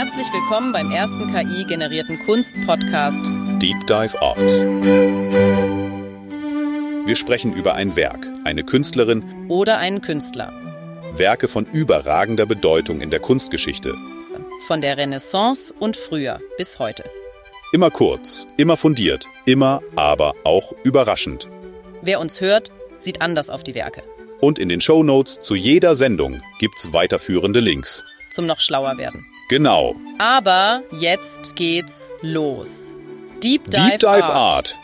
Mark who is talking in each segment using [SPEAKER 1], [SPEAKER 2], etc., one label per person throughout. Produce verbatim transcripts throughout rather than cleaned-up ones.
[SPEAKER 1] Herzlich willkommen beim ersten K I-generierten Kunst-Podcast
[SPEAKER 2] Deep Dive Art. Wir sprechen über ein Werk, eine Künstlerin
[SPEAKER 1] oder einen Künstler.
[SPEAKER 2] Werke von überragender Bedeutung in der Kunstgeschichte.
[SPEAKER 1] Von der Renaissance und früher bis heute.
[SPEAKER 2] Immer kurz, immer fundiert, immer, aber auch überraschend.
[SPEAKER 1] Wer uns hört, sieht anders auf die Werke.
[SPEAKER 2] Und in den Shownotes zu jeder Sendung gibt's weiterführende Links.
[SPEAKER 1] Zum noch schlauer werden.
[SPEAKER 2] Genau.
[SPEAKER 1] Aber jetzt geht's los. Deep Dive,
[SPEAKER 2] Deep Dive
[SPEAKER 1] Art.
[SPEAKER 2] Art.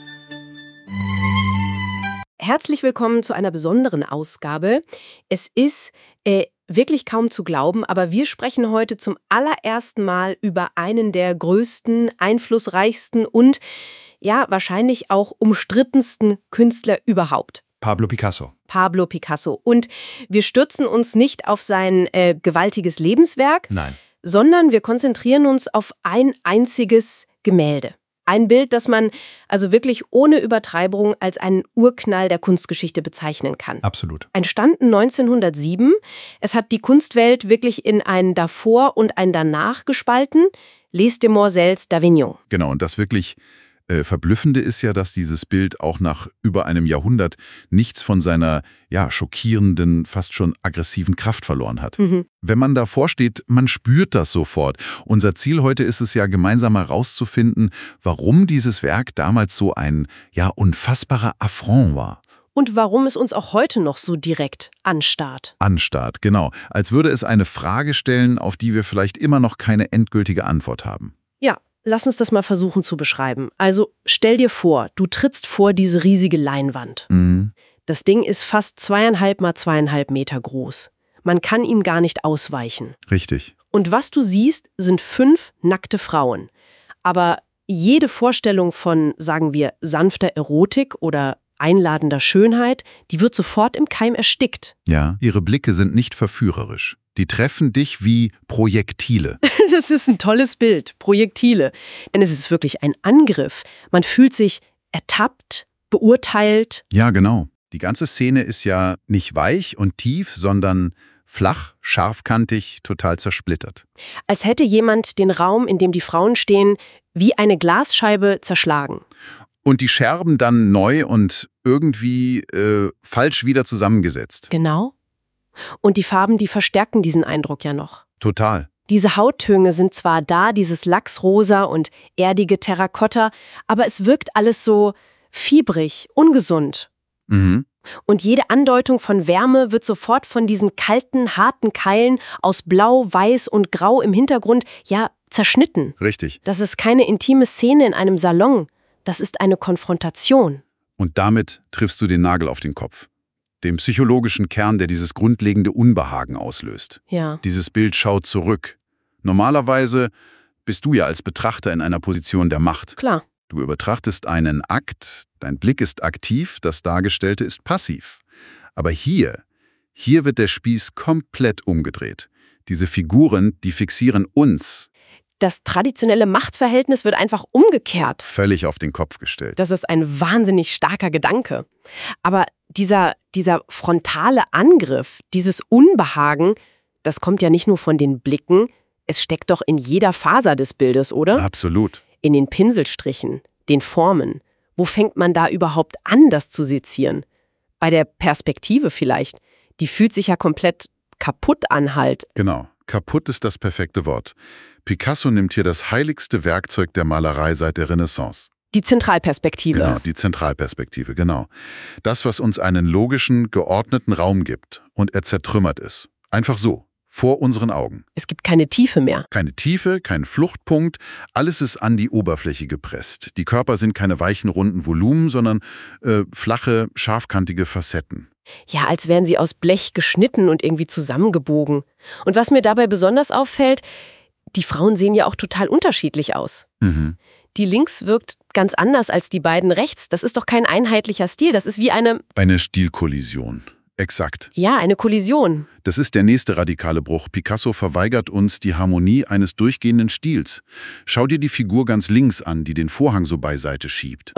[SPEAKER 3] Herzlich willkommen zu einer besonderen Ausgabe. Es ist äh, wirklich kaum zu glauben, aber wir sprechen heute zum allerersten Mal über einen der größten, einflussreichsten und ja, wahrscheinlich auch umstrittensten Künstler überhaupt.
[SPEAKER 4] Pablo Picasso.
[SPEAKER 3] Pablo Picasso. Und wir stürzen uns nicht auf sein äh, gewaltiges Lebenswerk,
[SPEAKER 4] Nein.
[SPEAKER 3] sondern wir konzentrieren uns auf ein einziges Gemälde. Ein Bild, das man also wirklich ohne Übertreibung als einen Urknall der Kunstgeschichte bezeichnen kann.
[SPEAKER 4] Absolut.
[SPEAKER 3] Entstanden neunzehnhundertsieben. Es hat die Kunstwelt wirklich in ein Davor und ein Danach gespalten. Les Demoiselles d'Avignon.
[SPEAKER 4] Genau, und das wirklich äh, Verblüffende ist ja, dass dieses Bild auch nach über einem Jahrhundert nichts von seiner ja, schockierenden, fast schon aggressiven Kraft verloren hat.
[SPEAKER 3] Mhm.
[SPEAKER 4] Wenn man davor steht, man spürt das sofort. Unser Ziel heute ist es ja, gemeinsam herauszufinden, warum dieses Werk damals so ein ja, unfassbarer Affront war.
[SPEAKER 3] Und warum es uns auch heute noch so direkt anstarrt.
[SPEAKER 4] Anstarrt, genau. Als würde es eine Frage stellen, auf die wir vielleicht immer noch keine endgültige Antwort haben.
[SPEAKER 3] Ja, lass uns das mal versuchen zu beschreiben. Also stell dir vor, du trittst vor diese riesige Leinwand.
[SPEAKER 4] Mhm.
[SPEAKER 3] Das Ding ist fast zweieinhalb mal zweieinhalb Meter groß. Man kann ihm gar nicht ausweichen.
[SPEAKER 4] Richtig.
[SPEAKER 3] Und was du siehst, sind fünf nackte Frauen. Aber jede Vorstellung von, sagen wir, sanfter Erotik oder einladender Schönheit, die wird sofort im Keim erstickt.
[SPEAKER 4] Ja, ihre Blicke sind nicht verführerisch. Die treffen dich wie Projektile.
[SPEAKER 3] Das ist ein tolles Bild, Projektile. Denn es ist wirklich ein Angriff. Man fühlt sich ertappt, beurteilt.
[SPEAKER 4] Ja, genau. Die ganze Szene ist ja nicht weich und tief, sondern flach, scharfkantig, total zersplittert.
[SPEAKER 3] Als hätte jemand den Raum, in dem die Frauen stehen, wie eine Glasscheibe zerschlagen.
[SPEAKER 4] Und die Scherben dann neu und irgendwie äh, falsch wieder zusammengesetzt.
[SPEAKER 3] Genau. Und die Farben, die verstärken diesen Eindruck ja noch.
[SPEAKER 4] Total.
[SPEAKER 3] Diese Hauttöne sind zwar da, dieses Lachsrosa und erdige Terrakotta, aber es wirkt alles so fiebrig, ungesund.
[SPEAKER 4] Mhm.
[SPEAKER 3] Und jede Andeutung von Wärme wird sofort von diesen kalten, harten Keilen aus Blau, Weiß und Grau im Hintergrund, ja, zerschnitten.
[SPEAKER 4] Richtig.
[SPEAKER 3] Das ist keine intime Szene in einem Salon. Das ist eine Konfrontation.
[SPEAKER 4] Und damit triffst du den Nagel auf den Kopf. Den psychologischen Kern, der dieses grundlegende Unbehagen auslöst.
[SPEAKER 3] Ja.
[SPEAKER 4] Dieses Bild schaut zurück. Normalerweise bist du ja als Betrachter in einer Position der Macht.
[SPEAKER 3] Klar.
[SPEAKER 4] Du betrachtest einen Akt, dein Blick ist aktiv, das Dargestellte ist passiv. Aber hier, hier wird der Spieß komplett umgedreht. Diese Figuren, die fixieren uns.
[SPEAKER 3] Das traditionelle Machtverhältnis wird einfach umgekehrt.
[SPEAKER 4] Völlig auf den Kopf gestellt.
[SPEAKER 3] Das ist ein wahnsinnig starker Gedanke. Aber dieser, dieser frontale Angriff, dieses Unbehagen, das kommt ja nicht nur von den Blicken, es steckt doch in jeder Faser des Bildes, oder?
[SPEAKER 4] Absolut.
[SPEAKER 3] In den Pinselstrichen, den Formen. Wo fängt man da überhaupt an, das zu sezieren? Bei der Perspektive vielleicht. Die fühlt sich ja komplett kaputt an halt.
[SPEAKER 4] Genau. Kaputt ist das perfekte Wort. Picasso nimmt hier das heiligste Werkzeug der Malerei seit der Renaissance.
[SPEAKER 3] Die Zentralperspektive.
[SPEAKER 4] Genau, die Zentralperspektive, genau. Das, was uns einen logischen, geordneten Raum gibt und er zertrümmert ist. Einfach so, vor unseren Augen.
[SPEAKER 3] Es gibt keine Tiefe mehr.
[SPEAKER 4] Keine Tiefe, kein Fluchtpunkt, alles ist an die Oberfläche gepresst. Die Körper sind keine weichen, runden Volumen, sondern äh, flache, scharfkantige Facetten.
[SPEAKER 3] Ja, als wären sie aus Blech geschnitten und irgendwie zusammengebogen. Und was mir dabei besonders auffällt, die Frauen sehen ja auch total unterschiedlich aus.
[SPEAKER 4] Mhm.
[SPEAKER 3] Die links wirkt ganz anders als die beiden rechts. Das ist doch kein einheitlicher Stil, das ist wie eine...
[SPEAKER 4] Eine Stilkollision. Exakt.
[SPEAKER 3] Ja, eine Kollision.
[SPEAKER 4] Das ist der nächste radikale Bruch. Picasso verweigert uns die Harmonie eines durchgehenden Stils. Schau dir die Figur ganz links an, die den Vorhang so beiseite schiebt.
[SPEAKER 3] Okay.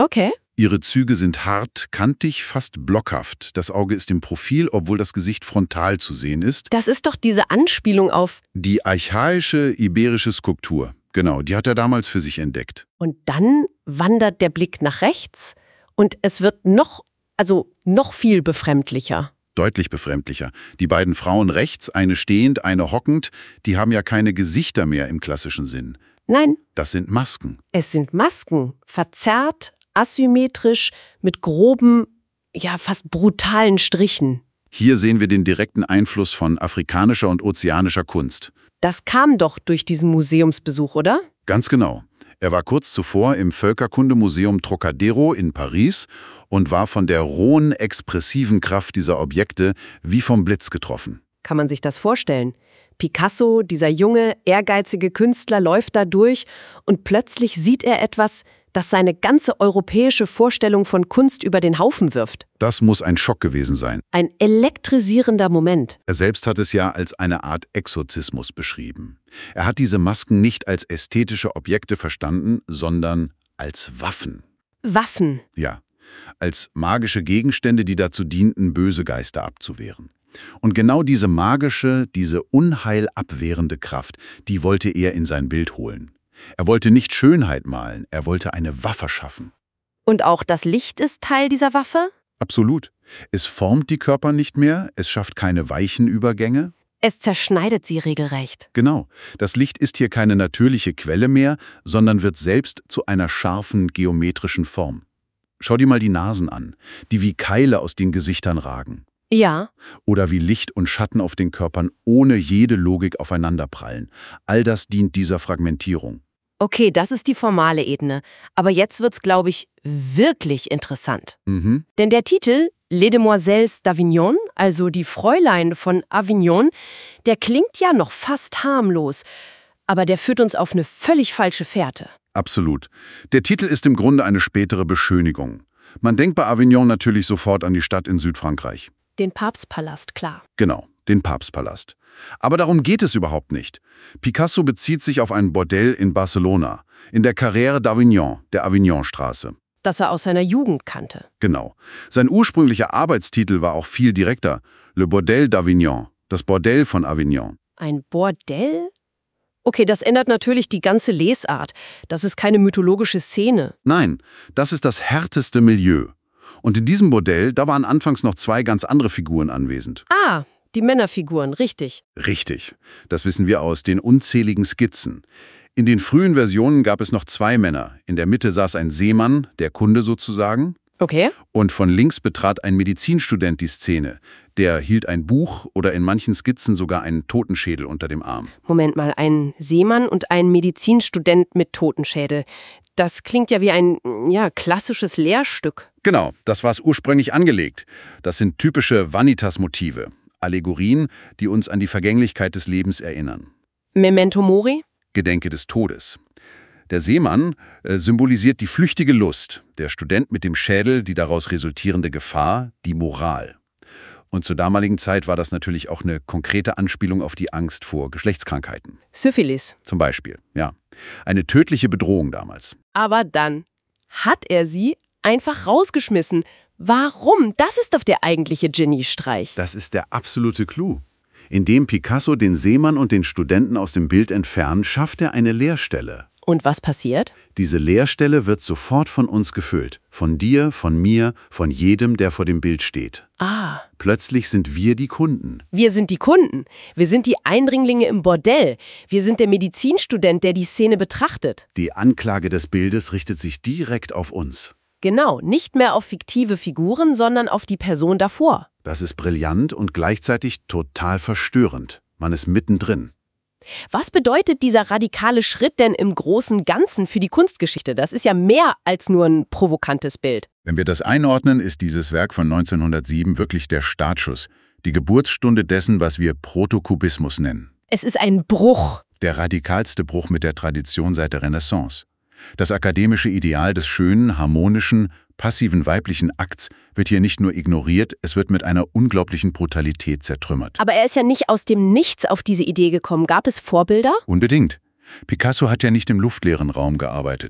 [SPEAKER 4] Ihre Züge sind hart, kantig, fast blockhaft. Das Auge ist im Profil, obwohl das Gesicht frontal zu sehen ist.
[SPEAKER 3] Das ist doch diese Anspielung auf...
[SPEAKER 4] Die archaische iberische Skulptur. Genau, die hat er damals für sich entdeckt.
[SPEAKER 3] Und dann wandert der Blick nach rechts und es wird noch, also noch viel befremdlicher.
[SPEAKER 4] Deutlich befremdlicher. Die beiden Frauen rechts, eine stehend, eine hockend, die haben ja keine Gesichter mehr im klassischen Sinn.
[SPEAKER 3] Nein.
[SPEAKER 4] Das sind Masken.
[SPEAKER 3] Es sind Masken, verzerrt, asymmetrisch, mit groben, ja fast brutalen Strichen.
[SPEAKER 4] Hier sehen wir den direkten Einfluss von afrikanischer und ozeanischer Kunst.
[SPEAKER 3] Das kam doch durch diesen Museumsbesuch, oder?
[SPEAKER 4] Ganz genau. Er war kurz zuvor im Völkerkundemuseum Trocadero in Paris und war von der rohen, expressiven Kraft dieser Objekte wie vom Blitz getroffen.
[SPEAKER 3] Kann man sich das vorstellen? Picasso, dieser junge, ehrgeizige Künstler, läuft da durch und plötzlich sieht er etwas, das seine ganze europäische Vorstellung von Kunst über den Haufen wirft.
[SPEAKER 4] Das muss ein Schock gewesen sein.
[SPEAKER 3] Ein elektrisierender Moment.
[SPEAKER 4] Er selbst hat es ja als eine Art Exorzismus beschrieben. Er hat diese Masken nicht als ästhetische Objekte verstanden, sondern als Waffen.
[SPEAKER 3] Waffen.
[SPEAKER 4] Ja, als magische Gegenstände, die dazu dienten, böse Geister abzuwehren. Und genau diese magische, diese unheilabwehrende Kraft, die wollte er in sein Bild holen. Er wollte nicht Schönheit malen, er wollte eine Waffe schaffen.
[SPEAKER 3] Und auch das Licht ist Teil dieser Waffe?
[SPEAKER 4] Absolut. Es formt die Körper nicht mehr, es schafft keine weichen Übergänge.
[SPEAKER 3] Es zerschneidet sie regelrecht.
[SPEAKER 4] Genau. Das Licht ist hier keine natürliche Quelle mehr, sondern wird selbst zu einer scharfen, geometrischen Form. Schau dir mal die Nasen an, die wie Keile aus den Gesichtern ragen.
[SPEAKER 3] Ja.
[SPEAKER 4] Oder wie Licht und Schatten auf den Körpern ohne jede Logik aufeinanderprallen. All das dient dieser Fragmentierung.
[SPEAKER 3] Okay, das ist die formale Ebene. Aber jetzt wird's, glaube ich, wirklich interessant.
[SPEAKER 4] Mhm.
[SPEAKER 3] Denn der Titel Les Demoiselles d'Avignon, also die Fräulein von Avignon, der klingt ja noch fast harmlos. Aber der führt uns auf eine völlig falsche Fährte.
[SPEAKER 4] Absolut. Der Titel ist im Grunde eine spätere Beschönigung. Man denkt bei Avignon natürlich sofort an die Stadt in Südfrankreich.
[SPEAKER 3] Den Papstpalast, klar.
[SPEAKER 4] Genau, den Papstpalast. Aber darum geht es überhaupt nicht. Picasso bezieht sich auf ein Bordell in Barcelona, in der Carrère d'Avignon, der Avignonstraße.
[SPEAKER 3] Das er aus seiner Jugend kannte.
[SPEAKER 4] Genau. Sein ursprünglicher Arbeitstitel war auch viel direkter. Le Bordel d'Avignon, das Bordell von Avignon.
[SPEAKER 3] Ein Bordell? Okay, das ändert natürlich die ganze Lesart. Das ist keine mythologische Szene.
[SPEAKER 4] Nein, das ist das härteste Milieu. Und in diesem Bordell, da waren anfangs noch zwei ganz andere Figuren anwesend.
[SPEAKER 3] Ah, die Männerfiguren, richtig.
[SPEAKER 4] Richtig. Das wissen wir aus den unzähligen Skizzen. In den frühen Versionen gab es noch zwei Männer. In der Mitte saß ein Seemann, der Kunde sozusagen.
[SPEAKER 3] Okay.
[SPEAKER 4] Und von links betrat ein Medizinstudent die Szene. Der hielt ein Buch oder in manchen Skizzen sogar einen Totenschädel unter dem Arm.
[SPEAKER 3] Moment mal, ein Seemann und ein Medizinstudent mit Totenschädel. Das klingt ja wie ein, ja, klassisches Lehrstück.
[SPEAKER 4] Genau, das war es ursprünglich angelegt. Das sind typische Vanitas-Motive, Allegorien, die uns an die Vergänglichkeit des Lebens erinnern.
[SPEAKER 3] Memento Mori?
[SPEAKER 4] Gedenke des Todes. Der Seemann äh, symbolisiert die flüchtige Lust, der Student mit dem Schädel, die daraus resultierende Gefahr, die Moral. Und zur damaligen Zeit war das natürlich auch eine konkrete Anspielung auf die Angst vor Geschlechtskrankheiten.
[SPEAKER 3] Syphilis.
[SPEAKER 4] Zum Beispiel, ja. Eine tödliche Bedrohung damals.
[SPEAKER 3] Aber dann hat er sie einfach rausgeschmissen. Warum? Das ist doch der eigentliche Geniestreich.
[SPEAKER 4] Das ist der absolute Clou. Indem Picasso den Seemann und den Studenten aus dem Bild entfernt, schafft er eine Leerstelle.
[SPEAKER 3] Und was passiert?
[SPEAKER 4] Diese Leerstelle wird sofort von uns gefüllt. Von dir, von mir, von jedem, der vor dem Bild steht.
[SPEAKER 3] Ah.
[SPEAKER 4] Plötzlich sind wir die Kunden.
[SPEAKER 3] Wir sind die Kunden. Wir sind die Eindringlinge im Bordell. Wir sind der Medizinstudent, der die Szene betrachtet.
[SPEAKER 4] Die Anklage des Bildes richtet sich direkt auf uns.
[SPEAKER 3] Genau, nicht mehr auf fiktive Figuren, sondern auf die Person davor.
[SPEAKER 4] Das ist brillant und gleichzeitig total verstörend. Man ist mittendrin.
[SPEAKER 3] Was bedeutet dieser radikale Schritt denn im großen Ganzen für die Kunstgeschichte? Das ist ja mehr als nur ein provokantes Bild.
[SPEAKER 4] Wenn wir das einordnen, ist dieses Werk von neunzehnhundertsieben wirklich der Startschuss, die Geburtsstunde dessen, was wir Protokubismus nennen.
[SPEAKER 3] Es ist ein Bruch.
[SPEAKER 4] Der radikalste Bruch mit der Tradition seit der Renaissance. Das akademische Ideal des schönen, harmonischen, passiven weiblichen Akts wird hier nicht nur ignoriert, es wird mit einer unglaublichen Brutalität zertrümmert.
[SPEAKER 3] Aber er ist ja nicht aus dem Nichts auf diese Idee gekommen. Gab es Vorbilder?
[SPEAKER 4] Unbedingt. Picasso hat ja nicht im luftleeren Raum gearbeitet.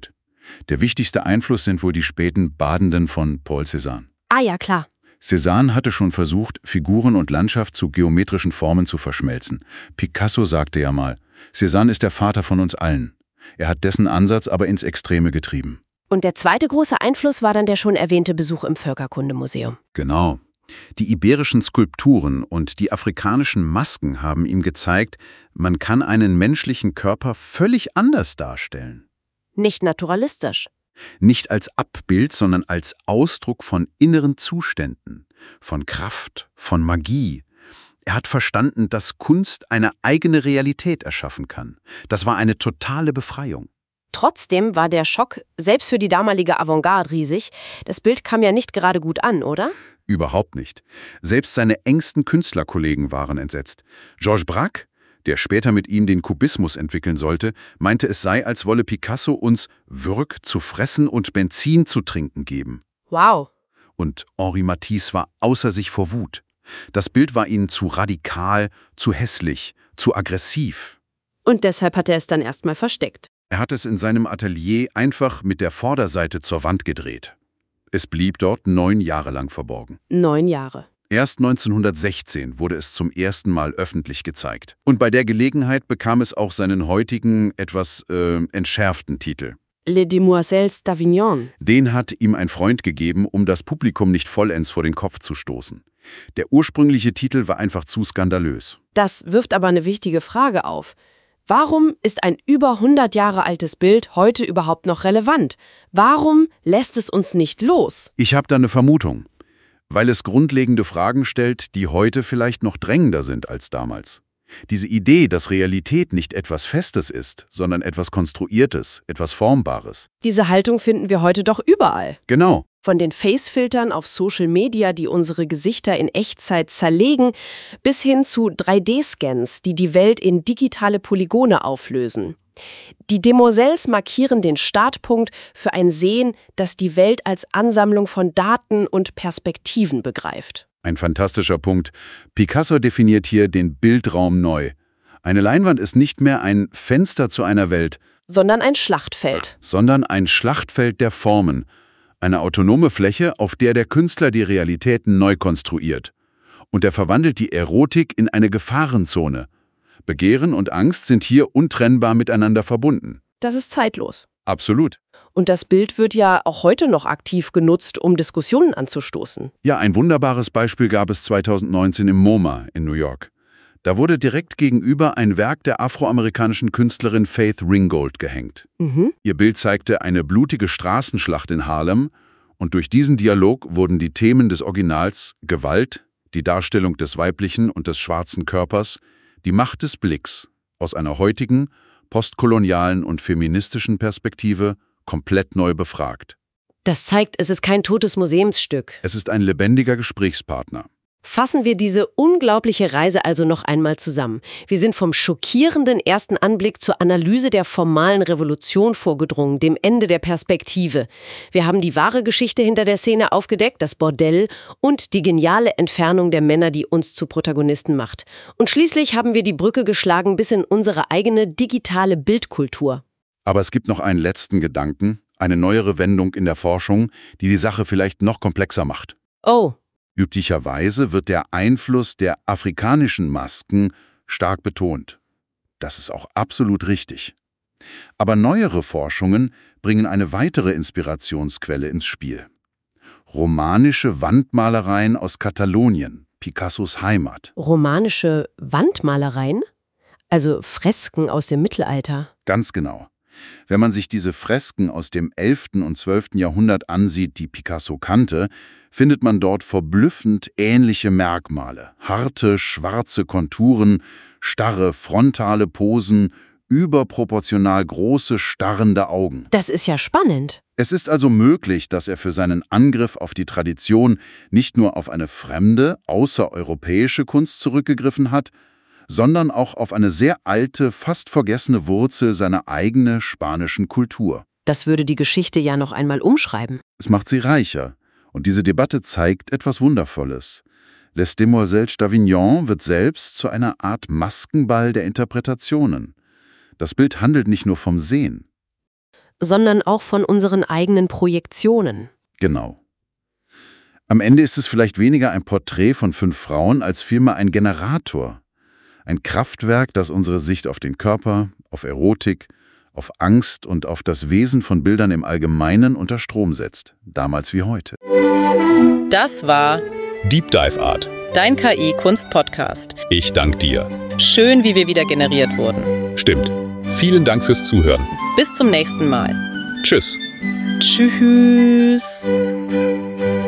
[SPEAKER 4] Der wichtigste Einfluss sind wohl die späten Badenden von Paul Cézanne.
[SPEAKER 3] Ah ja, klar.
[SPEAKER 4] Cézanne hatte schon versucht, Figuren und Landschaft zu geometrischen Formen zu verschmelzen. Picasso sagte ja mal, Cézanne ist der Vater von uns allen. Er hat dessen Ansatz aber ins Extreme getrieben.
[SPEAKER 3] Und der zweite große Einfluss war dann der schon erwähnte Besuch im Völkerkundemuseum.
[SPEAKER 4] Genau. Die iberischen Skulpturen und die afrikanischen Masken haben ihm gezeigt, man kann einen menschlichen Körper völlig anders darstellen.
[SPEAKER 3] Nicht naturalistisch.
[SPEAKER 4] Nicht als Abbild, sondern als Ausdruck von inneren Zuständen, von Kraft, von Magie. Er hat verstanden, dass Kunst eine eigene Realität erschaffen kann. Das war eine totale Befreiung.
[SPEAKER 3] Trotzdem war der Schock selbst für die damalige Avantgarde riesig. Das Bild kam ja nicht gerade gut an, oder?
[SPEAKER 4] Überhaupt nicht. Selbst seine engsten Künstlerkollegen waren entsetzt. Georges Braque, der später mit ihm den Kubismus entwickeln sollte, meinte, es sei, als wolle Picasso uns Würg zu fressen und Benzin zu trinken geben.
[SPEAKER 3] Wow.
[SPEAKER 4] Und Henri Matisse war außer sich vor Wut. Das Bild war ihnen zu radikal, zu hässlich, zu aggressiv.
[SPEAKER 3] Und deshalb hat er es dann erstmal versteckt.
[SPEAKER 4] Er hat es in seinem Atelier einfach mit der Vorderseite zur Wand gedreht. Es blieb dort neun Jahre lang verborgen.
[SPEAKER 3] Neun Jahre.
[SPEAKER 4] Erst neunzehnhundertsechzehn wurde es zum ersten Mal öffentlich gezeigt. Und bei der Gelegenheit bekam es auch seinen heutigen, etwas äh, entschärften Titel.
[SPEAKER 3] Les Demoiselles d'Avignon.
[SPEAKER 4] Den hat ihm ein Freund gegeben, um das Publikum nicht vollends vor den Kopf zu stoßen. Der ursprüngliche Titel war einfach zu skandalös.
[SPEAKER 3] Das wirft aber eine wichtige Frage auf. Warum ist ein über hundert Jahre altes Bild heute überhaupt noch relevant? Warum lässt es uns nicht los?
[SPEAKER 4] Ich habe da eine Vermutung. Weil es grundlegende Fragen stellt, die heute vielleicht noch drängender sind als damals. Diese Idee, dass Realität nicht etwas Festes ist, sondern etwas Konstruiertes, etwas Formbares.
[SPEAKER 3] Diese Haltung finden wir heute doch überall.
[SPEAKER 4] Genau.
[SPEAKER 3] Von den Facefiltern auf Social Media, die unsere Gesichter in Echtzeit zerlegen, bis hin zu drei D-Scans, die die Welt in digitale Polygone auflösen. Die Demoiselles markieren den Startpunkt für ein Sehen, das die Welt als Ansammlung von Daten und Perspektiven begreift.
[SPEAKER 4] Ein fantastischer Punkt. Picasso definiert hier den Bildraum neu. Eine Leinwand ist nicht mehr ein Fenster zu einer Welt,
[SPEAKER 3] sondern ein Schlachtfeld.
[SPEAKER 4] Sondern ein Schlachtfeld der Formen. Eine autonome Fläche, auf der der Künstler die Realitäten neu konstruiert. Und er verwandelt die Erotik in eine Gefahrenzone. Begehren und Angst sind hier untrennbar miteinander verbunden.
[SPEAKER 3] Das ist zeitlos.
[SPEAKER 4] Absolut.
[SPEAKER 3] Und das Bild wird ja auch heute noch aktiv genutzt, um Diskussionen anzustoßen.
[SPEAKER 4] Ja, ein wunderbares Beispiel gab es zweitausendneunzehn im MoMA in New York. Da wurde direkt gegenüber ein Werk der afroamerikanischen Künstlerin Faith Ringgold gehängt.
[SPEAKER 3] Mhm.
[SPEAKER 4] Ihr Bild zeigte eine blutige Straßenschlacht in Harlem und durch diesen Dialog wurden die Themen des Originals Gewalt, die Darstellung des weiblichen und des schwarzen Körpers, die Macht des Blicks aus einer heutigen, postkolonialen und feministischen Perspektive komplett neu befragt.
[SPEAKER 3] Das zeigt, es ist kein totes Museumsstück.
[SPEAKER 4] Es ist ein lebendiger Gesprächspartner.
[SPEAKER 3] Fassen wir diese unglaubliche Reise also noch einmal zusammen. Wir sind vom schockierenden ersten Anblick zur Analyse der formalen Revolution vorgedrungen, dem Ende der Perspektive. Wir haben die wahre Geschichte hinter der Szene aufgedeckt, das Bordell und die geniale Entfernung der Männer, die uns zu Protagonisten macht. Und schließlich haben wir die Brücke geschlagen bis in unsere eigene digitale Bildkultur.
[SPEAKER 4] Aber es gibt noch einen letzten Gedanken, eine neuere Wendung in der Forschung, die die Sache vielleicht noch komplexer macht.
[SPEAKER 3] Oh.
[SPEAKER 4] Üblicherweise wird der Einfluss der afrikanischen Masken stark betont. Das ist auch absolut richtig. Aber neuere Forschungen bringen eine weitere Inspirationsquelle ins Spiel. Romanische Wandmalereien aus Katalonien, Picassos Heimat.
[SPEAKER 3] Romanische Wandmalereien? Also Fresken aus dem Mittelalter?
[SPEAKER 4] Ganz genau. Wenn man sich diese Fresken aus dem elften und zwölften Jahrhundert ansieht, die Picasso kannte, findet man dort verblüffend ähnliche Merkmale. Harte, schwarze Konturen, starre, frontale Posen, überproportional große, starrende Augen.
[SPEAKER 3] Das ist ja spannend.
[SPEAKER 4] Es ist also möglich, dass er für seinen Angriff auf die Tradition nicht nur auf eine fremde, außereuropäische Kunst zurückgegriffen hat, sondern auch auf eine sehr alte, fast vergessene Wurzel seiner eigenen spanischen Kultur.
[SPEAKER 3] Das würde die Geschichte ja noch einmal umschreiben.
[SPEAKER 4] Es macht sie reicher. Und diese Debatte zeigt etwas Wundervolles. Les Demoiselles d'Avignon wird selbst zu einer Art Maskenball der Interpretationen. Das Bild handelt nicht nur vom Sehen.
[SPEAKER 3] sondern auch von unseren eigenen Projektionen.
[SPEAKER 4] Genau. Am Ende ist es vielleicht weniger ein Porträt von fünf Frauen, als vielmehr ein Generator. Ein Kraftwerk, das unsere Sicht auf den Körper, auf Erotik, auf Angst und auf das Wesen von Bildern im Allgemeinen unter Strom setzt. Damals wie heute.
[SPEAKER 1] Das war
[SPEAKER 2] Deep Dive Art.
[SPEAKER 1] dein K I-Kunst-Podcast.
[SPEAKER 2] Ich danke dir.
[SPEAKER 1] Schön, wie wir wieder generiert wurden.
[SPEAKER 2] Stimmt. Vielen Dank fürs Zuhören.
[SPEAKER 1] Bis zum nächsten Mal.
[SPEAKER 2] Tschüss.
[SPEAKER 1] Tschüss.